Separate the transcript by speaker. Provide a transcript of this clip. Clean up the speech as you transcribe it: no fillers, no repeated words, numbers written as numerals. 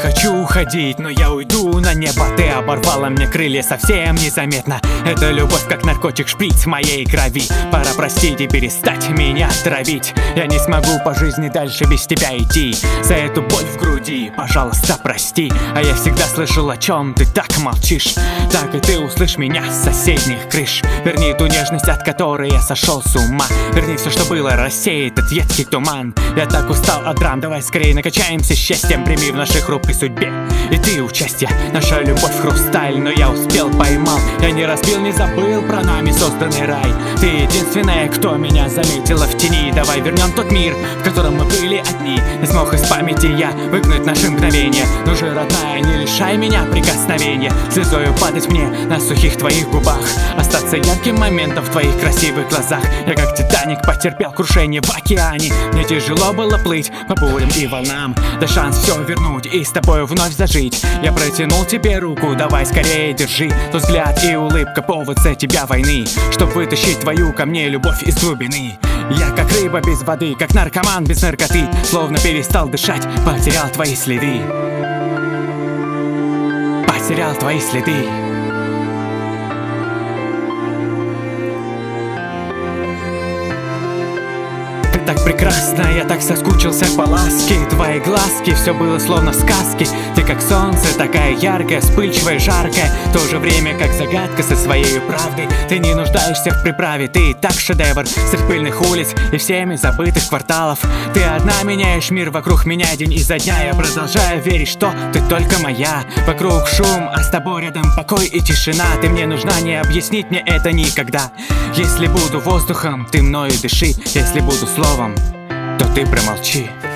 Speaker 1: хочу уходить, но я уйду на небо. Ты оборвала мне крылья совсем незаметно. Это любовь как наркотик, шприц в моей крови. Пора простить и перестать меня травить. Я не смогу по жизни дальше без тебя идти. За эту боль в груди, пожалуйста, прости. А я всегда слышал, о чем ты так молчишь. Так и ты услышь меня с соседних крыш. Верни ту нежность, от которой я сошел с ума. Верни все, что было, рассей этот едкий туман. Я так устал от драм, давай скорее накачаемся счастьем. Прими в нашей хрупкой судьбе и ты участие. Наша любовь хрусталь, но я успел, поймал. Я не разбил, не забыл про нами созданный рай. Ты единственная, кто меня заметила в тени. Давай вернем тот мир, в котором мы были одни. Не смог из памяти я выгнать наши мгновения. Ну же, родная, не лишай меня прикосновения. Слезою падать мне на сухих твоих губах. Остаться ярким моментом в твоих красивых глазах. Я как Титаник потерпел крушение в океане. Мне тяжело было плыть по бурям и волнам. Да шанс все вернуть и с тобою вновь зажить. Я протянул тебе руку, давай скорее держи. Тот взгляд и улыбка, повод за тебя войны. Чтоб вытащить твою ко мне любовь из глубины. Я как рыба без воды, как наркоман без наркоты. Словно перестал дышать, потерял твои следы. Потерял твои следы. Так прекрасно, я так соскучился по ласке. Твои глазки, все было словно в сказке. Ты как солнце, такая яркая, вспыльчивая, жаркая. В то же время как загадка со своей правдой. Ты не нуждаешься в приправе, ты и так шедевр. С их пыльных улиц и всеми забытых кварталов. Ты одна меняешь мир вокруг меня день изо дня. Я продолжаю верить, что ты только моя. Вокруг шум, а с тобой рядом покой и тишина. Ты мне нужна, не объяснить мне это никогда. Если буду воздухом, ты мною дыши. Если буду словом, то ты промолчи.